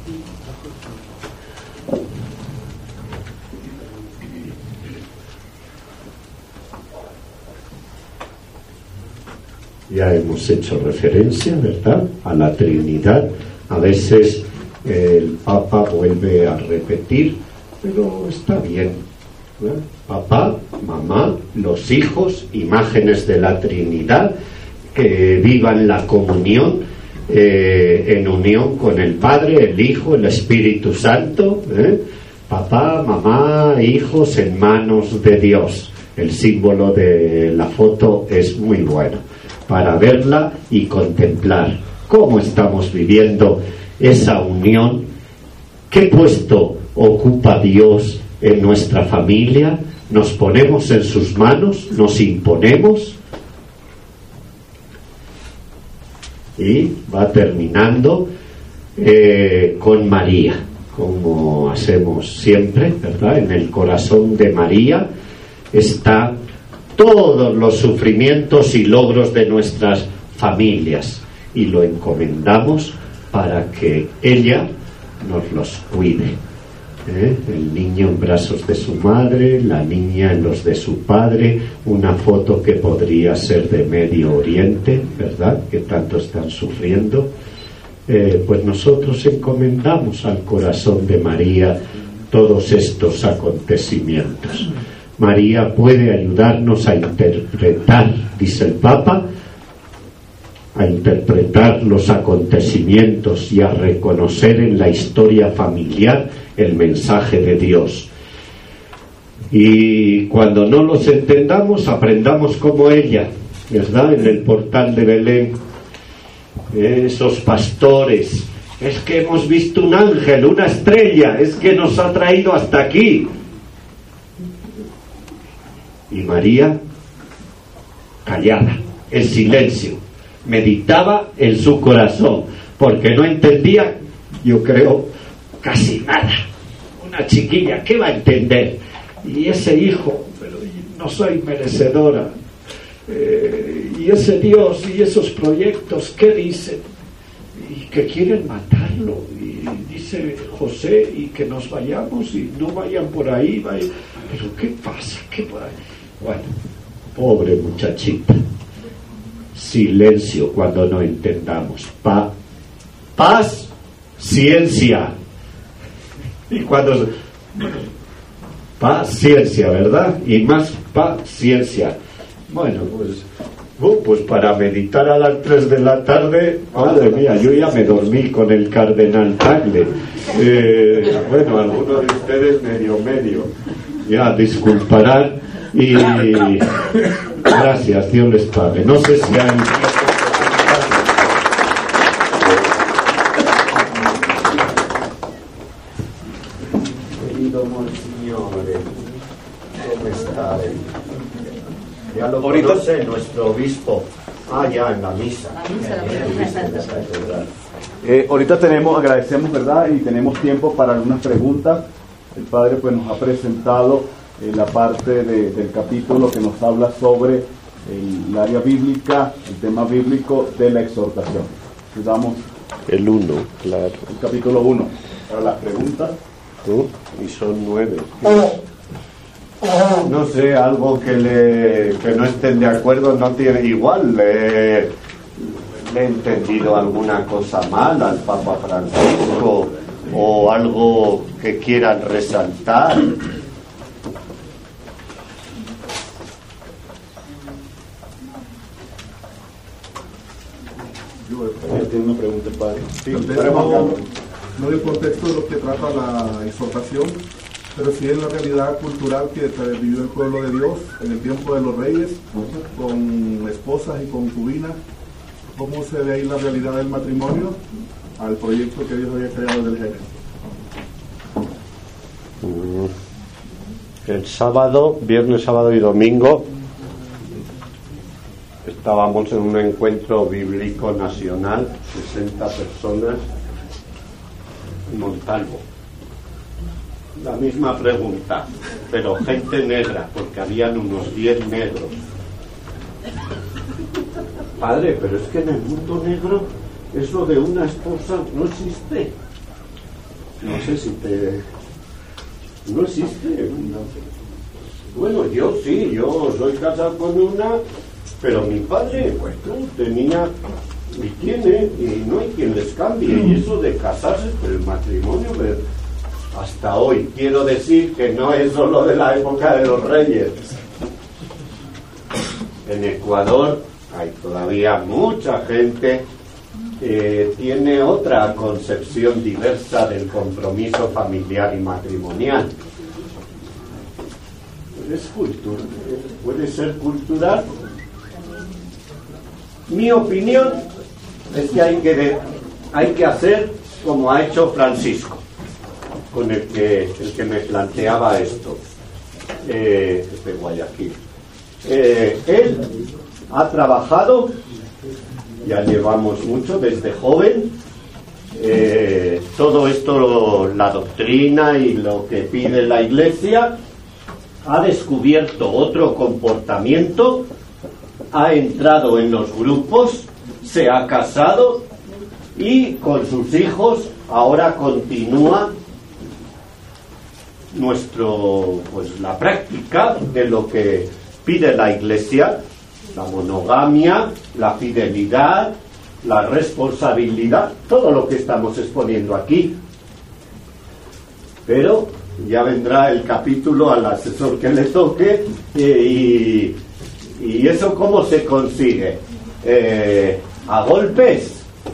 Ya hemos hecho referencia, ¿verdad?, a la Trinidad. A veces el Papa vuelve a repetir, pero está bien, ¿no? Papá, mamá, los hijos, imágenes de la Trinidad, que vivan la comunión eh, en unión con el Padre, el Hijo, el Espíritu Santo, ¿eh? Papá, mamá, hijos en manos de Dios. El símbolo de la foto es muy bueno para verla y contemplar cómo estamos viviendo esa unión. ¿Qué puesto ocupa Dios en nuestra familia? ¿Nos ponemos en sus manos? ¿Nos imponemos? Y va terminando eh, con María, como hacemos siempre, ¿verdad? En el corazón de María está todos los sufrimientos y logros de nuestras familias y lo encomendamos para que ella nos los cuide. ¿Eh? El niño en brazos de su madre, la niña en los de su padre, una foto que podría ser de Medio Oriente, ¿verdad?, que tanto están sufriendo. Eh, pues nosotros encomendamos al corazón de María todos estos acontecimientos. María puede ayudarnos a interpretar, dice el Papa, a interpretar los acontecimientos y a reconocer en la historia familiar el mensaje de Dios. Y cuando no los entendamos, aprendamos como ella, ¿verdad? En el portal de Belén, esos pastores, es que hemos visto un ángel, una estrella, es que nos ha traído hasta aquí. Y María, callada, en silencio, meditaba en su corazón, porque no entendía, yo creo, casi nada. Una chiquilla, ¿qué va a entender? Y ese hijo, pero no soy merecedora. Eh, y ese Dios y esos proyectos, ¿qué dicen? Y que quieren matarlo. Y dice José, y que nos vayamos y no vayan por ahí. Vayan. Pero ¿qué pasa? ¿Qué pasa? Bueno, pobre muchachita. Silencio cuando no entendamos. Pa, paz, ciencia. Y cuando... Paciencia, ¿verdad? Y más paciencia. Bueno, pues... Uh, pues para meditar a las tres de la tarde, madre mía, yo ya me dormí con el cardenal Tagle. Eh, bueno, algunos de ustedes medio medio. Ya, disculparán. Y gracias, Dios les pague. No sé si hay... Querido Monseñor, ¿cómo está? Ya lo conoce nuestro obispo. Ah, ya, en la misa. Eh, ahorita tenemos, agradecemos, ¿verdad? Y tenemos tiempo para algunas preguntas. El Padre pues nos ha presentado eh, la parte de, del capítulo que nos habla sobre el, el área bíblica, el tema bíblico de la exhortación. Damos el uno, claro. El capítulo uno. Para las preguntas. Uh, y son nueve. No sé, algo que le que no estén de acuerdo, no tiene igual. Le, le he entendido alguna cosa mal al Papa Francisco o algo que quieran resaltar. Yo tengo una pregunta, Padre. Sí, no, no de contexto de lo que trata la exhortación. pero sí es la realidad cultural que vivió el pueblo de Dios en el tiempo de los reyes, con esposas y concubinas. ¿Cómo se ve ahí la realidad del matrimonio al proyecto que Dios había creado desde el Génesis? El sábado, viernes, sábado y domingo estábamos en un encuentro bíblico nacional, sesenta personas en Montalvo. La misma pregunta, pero gente negra, porque habían unos diez negros. Padre, pero es que en el mundo negro eso de una esposa no existe. No sé si te... No existe. Bueno, yo sí, yo soy casado con una, pero mi padre, pues tenía y tiene, y no hay quien les cambie. Y eso de casarse, pero el matrimonio, hasta hoy, quiero decir que no es solo de la época de los reyes. En Ecuador hay todavía mucha gente que tiene otra concepción diversa del compromiso familiar y matrimonial. Es cultura, puede ser cultural. Mi opinión es que hay que, hay que hacer como ha hecho Francisco, con el que, el que me planteaba esto, eh, de Guayaquil. Eh, él ha trabajado, ya llevamos mucho, desde joven, eh, todo esto, la doctrina y lo que pide la Iglesia, ha descubierto otro comportamiento, ha entrado en los grupos, se ha casado y con sus hijos ahora continúa nuestro, pues la práctica de lo que pide la Iglesia, la monogamia, la fidelidad, la responsabilidad, todo lo que estamos exponiendo aquí. Pero ya vendrá el capítulo al asesor que le toque, eh, y, y eso ¿cómo se consigue? Eh, a golpes.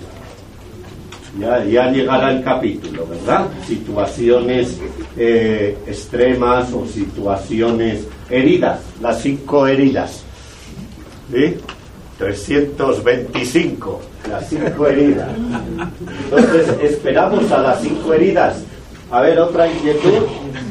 Ya, ya llegará el capítulo, ¿verdad? Situaciones eh, extremas o situaciones heridas, las cinco heridas. ¿Sí? trescientos veinticinco, las cinco heridas. Entonces, esperamos a las cinco heridas. A ver, otra inquietud.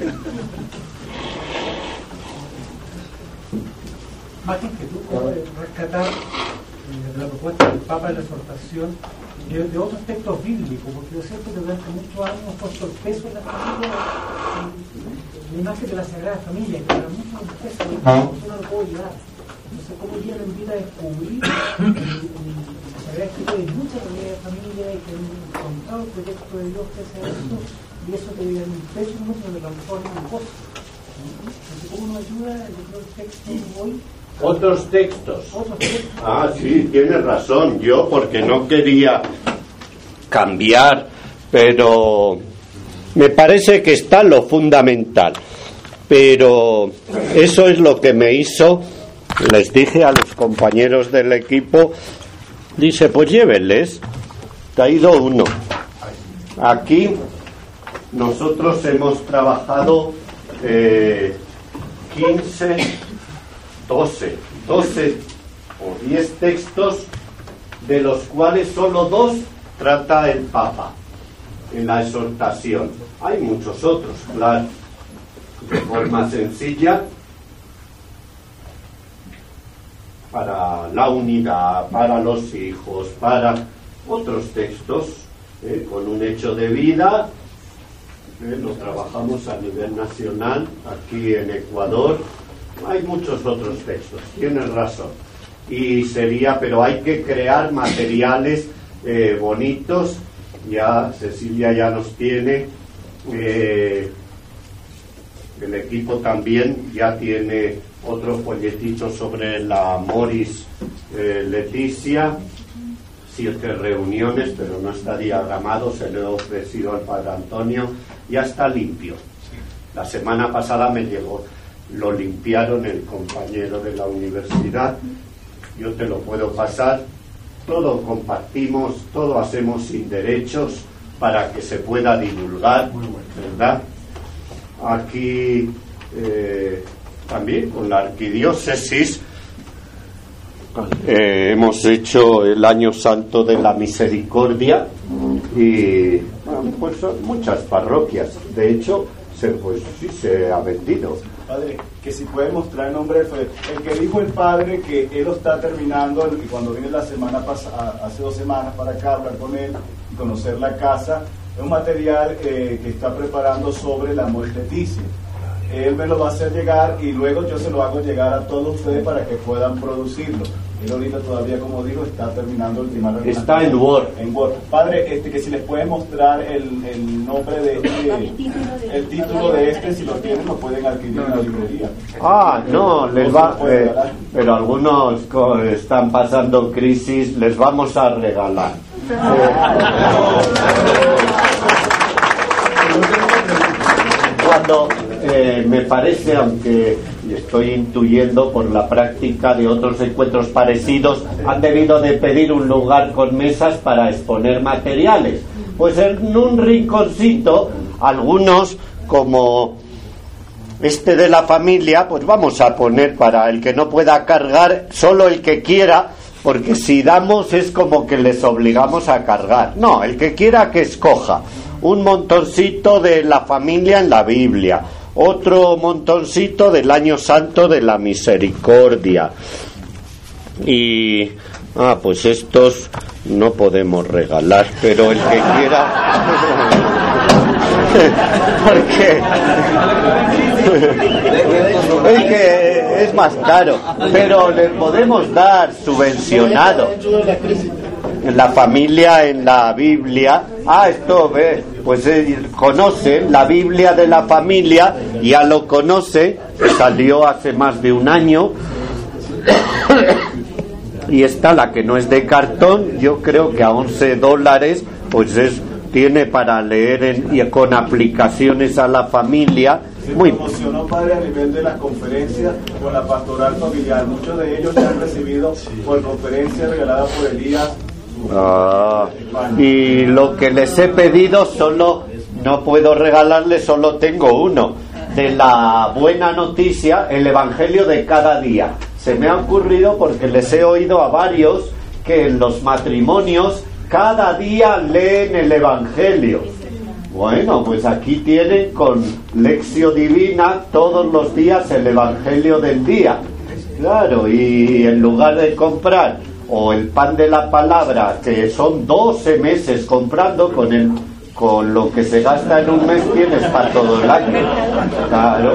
Más inquietud, rescatar eh, la propuesta del Papa de la exhortación de, de otros textos bíblicos, porque yo siento que durante muchos años hemos puesto el peso en la familia, la imagen de la Sagrada Familia, que para muchos es un peso, yo no lo puedo llevar. No sé cómo ella lo invita a descubrir la Sagrada Escritura de muchas realidades de familia y que han encontrado el proyecto de Dios que hace esto, y eso te da un peso mucho de lo transforma en cosas. Entonces, ¿cómo nos ayuda el texto hoy? Otros textos. Otros textos. Ah, sí, tienes razón. Yo, porque no quería cambiar, pero me parece que está lo fundamental. Pero eso es lo que me hizo, les dije a los compañeros del equipo, dice, pues llévenles, traído uno. Aquí nosotros hemos trabajado eh, quince, doce, doce o diez textos, de los cuales solo dos trata el Papa en la exhortación. Hay muchos otros, claro, de forma sencilla, para la unidad, para los hijos, para otros textos, eh, con un hecho de vida. Eh, lo trabajamos a nivel nacional, aquí en Ecuador. Hay muchos otros textos, tienes razón. Y sería, pero hay que crear materiales eh, bonitos. Ya Cecilia ya nos tiene, eh, el equipo también ya tiene otro folletito sobre la Moris eh, Leticia, siete reuniones, pero no está diagramado, se le ha ofrecido al Padre Antonio, ya está limpio. La semana pasada me llegó, lo limpiaron el compañero de la universidad, yo te lo puedo pasar, todo compartimos, todo hacemos sin derechos para que se pueda divulgar, ¿verdad? aquí eh, también con la arquidiócesis eh, hemos hecho el Año Santo de la Misericordia y bueno, pues son muchas parroquias. De hecho, se, pues sí se ha vendido. Padre, que si puede mostrar el nombre del padre. El que dijo el padre que él lo está terminando, y cuando viene la semana pasada, hace dos semanas para acá, hablar con él y conocer la casa, es un material eh, que está preparando sobre la amor Leticia. Él me lo va a hacer llegar y luego yo se lo hago llegar a todos ustedes para que puedan producirlo. Él ahorita todavía, como digo, está terminando el ultimar. Está en Word. En Word. Padre, este, que si les puede mostrar el, el nombre de este, el título de este, si lo tienen, lo pueden adquirir en la librería. Ah, no, les va, eh, pero algunos co- están pasando crisis, les vamos a regalar. Cuando eh, me parece, aunque estoy intuyendo por la práctica de otros encuentros parecidos, han debido de pedir un lugar con mesas para exponer materiales. Pues en un rinconcito, algunos como este de la familia, pues vamos a poner para el que no pueda cargar, solo el que quiera, porque si damos es como que les obligamos a cargar. No, el que quiera que escoja un montoncito de la familia en la Biblia, otro montoncito del Año Santo de la Misericordia. Y ah, pues estos no podemos regalar, pero el que quiera porque es que es más caro, pero le podemos dar subvencionado. La familia en la Biblia, ah, esto ve, pues eh, conoce la Biblia de la familia, ya lo conoce, salió hace más de un año. Y esta, la que no es de cartón, yo creo que a once dólares, pues es, tiene para leer en, y con aplicaciones a la familia. Se Muy promocionó, padre, a nivel de las conferencias con la pastoral familiar. Muchos de ellos ya han recibido por conferencias regaladas por Elías. Ah, y lo que les he pedido solo, no puedo regalarles, solo tengo uno, de la buena noticia, el Evangelio de cada día. Se me ha ocurrido porque les he oído a varios que en los matrimonios cada día leen el Evangelio. Bueno, pues aquí tienen con Lección Divina todos los días el Evangelio del día. Claro, y en lugar de comprar o el pan de la palabra, que son doce meses comprando, con el con lo que se gasta en un mes tienes para todo el año. Claro.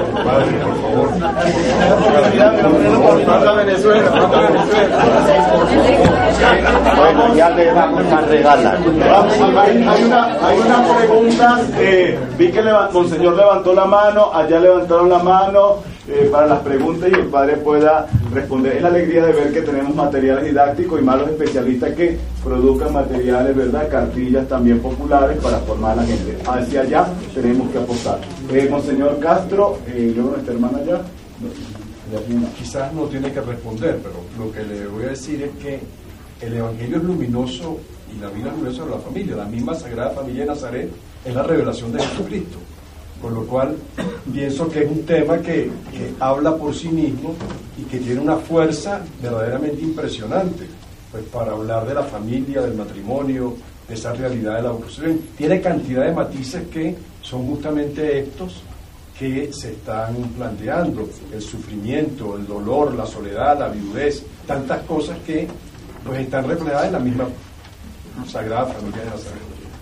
Bueno, ya le vamos a regalar. Hay, hay, una, hay una pregunta, eh, vi que leva, Monseñor levantó la mano, allá levantaron la mano eh, para las preguntas y el padre pueda responder. Es la alegría de ver que tenemos materiales didácticos y más los especialistas que produzcan materiales, ¿verdad? Cartillas también populares para formar a la gente. Hacia allá tenemos que apostar. Eh, Monseñor Castro, eh, luego nuestra hermana allá. Quizás no tiene que responder, pero lo que le voy a decir es que el Evangelio es luminoso y la vida es luminosa de la familia. La misma Sagrada Familia de Nazaret es la revelación de Jesucristo. Con lo cual, pienso que es un tema que, que habla por sí mismo y que tiene una fuerza verdaderamente impresionante, pues para hablar de la familia, del matrimonio, de esa realidad de la vocación. Tiene cantidad de matices que son justamente estos que se están planteando: el sufrimiento, el dolor, la soledad, la viudez, tantas cosas que pues están reflejadas en la misma Sagrada Familia de Nazaret.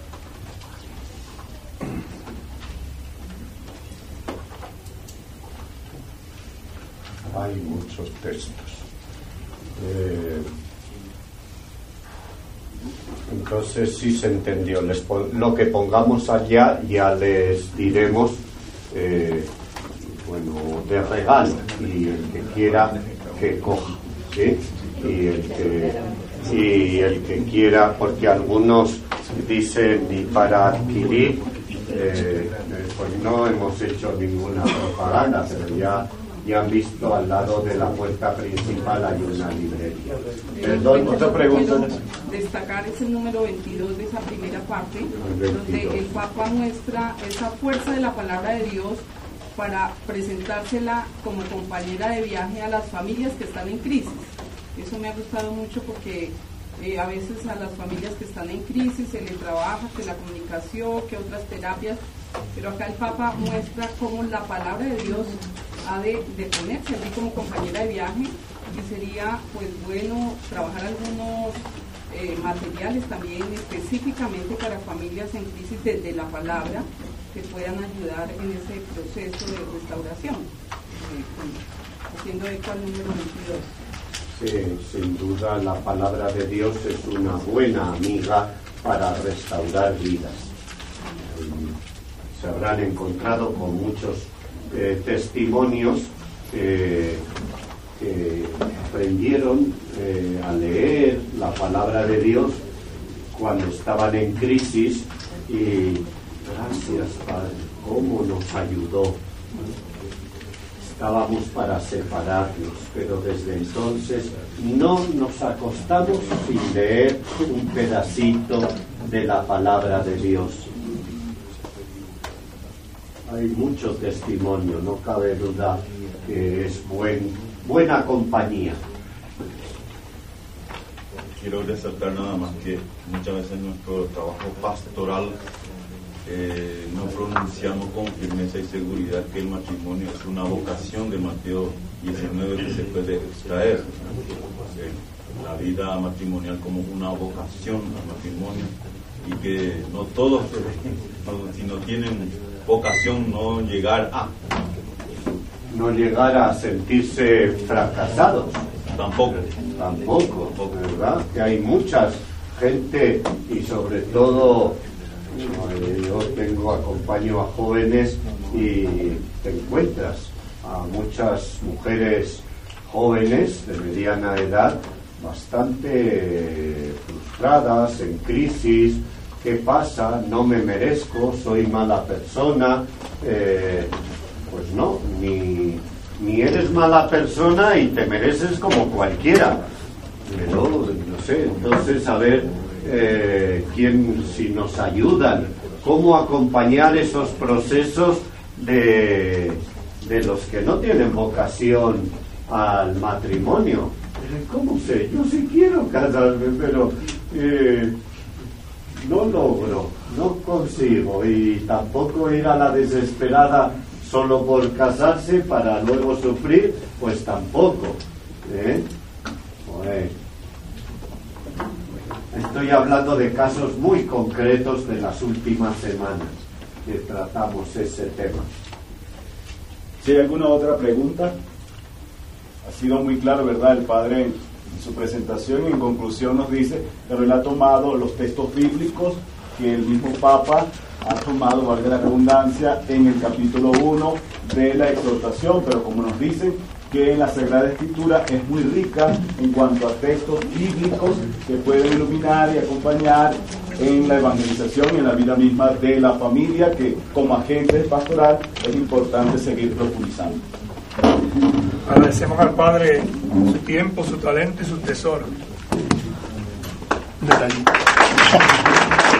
Hay muchos textos. Eh, entonces sí se entendió. Les pon, lo que pongamos allá ya les diremos, eh, bueno, de regalo, y el que quiera que coja, ¿sí? Y el que y el que quiera, porque algunos dicen ni para adquirir, eh, pues no hemos hecho ninguna propaganda, pero ya ya han visto al lado de la puerta principal hay una librería. Perdón, otra pregunta. Destacar ese número veintidós de esa primera parte, donde el Papa muestra esa fuerza de la palabra de Dios para presentársela como compañera de viaje a las familias que están en crisis. Eso me ha gustado mucho porque eh, a veces a las familias que están en crisis se les trabaja que la comunicación, que otras terapias, pero acá el Papa muestra cómo la palabra de Dios ha de, de ponerse allí como compañera de viaje, y sería pues bueno trabajar algunos eh, materiales también específicamente para familias en crisis desde la palabra, que puedan ayudar en ese proceso de restauración, eh, haciendo eco al número veintidós. Sí, sin duda la palabra de Dios es una buena amiga para restaurar vidas. Se habrán encontrado con muchos eh, testimonios eh, que aprendieron eh, a leer la palabra de Dios cuando estaban en crisis, y gracias, Padre, cómo nos ayudó. Estábamos para separarnos, pero desde entonces no nos acostamos sin leer un pedacito de la palabra de Dios. Hay mucho testimonio, no cabe duda que es buen, buena compañía. Quiero resaltar nada más que muchas veces en nuestro trabajo pastoral eh, no pronunciamos con firmeza y seguridad que el matrimonio es una vocación de Mateo diecinueve que se puede extraer. Eh, la vida matrimonial como una vocación al matrimonio, y que no todos, no, si no tienen vocación, no llegar a... No llegar a sentirse fracasados. Tampoco. Tampoco, ¿verdad? Que hay muchas gente, y sobre todo yo tengo, acompaño a jóvenes, y te encuentras a muchas mujeres jóvenes de mediana edad bastante frustradas, en crisis. ¿Qué pasa? No me merezco, soy mala persona. Eh, pues no, ni, ni eres mala persona y te mereces como cualquiera. Pero, no sé, entonces a ver eh, quién, si nos ayudan, cómo acompañar esos procesos de, de los que no tienen vocación al matrimonio. ¿Cómo sé? Yo sí quiero casarme, pero eh, no logro, no consigo, y tampoco ir a la desesperada solo por casarse para luego sufrir, pues tampoco. ¿eh? Pues, estoy hablando de casos muy concretos de las últimas semanas que tratamos ese tema. Si hay alguna otra pregunta, ha sido muy claro, ¿verdad? El Padre en su presentación y en conclusión nos dice que él ha tomado los textos bíblicos que el mismo Papa ha tomado, valga la redundancia, en el capítulo uno de la exhortación, pero como nos dicen que en la Sagrada Escritura es muy rica en cuanto a textos bíblicos que pueden iluminar y acompañar en la evangelización y en la vida misma de la familia, que como agente pastoral es importante seguir profundizando. Agradecemos al Padre su tiempo, su talento y su tesoro. De la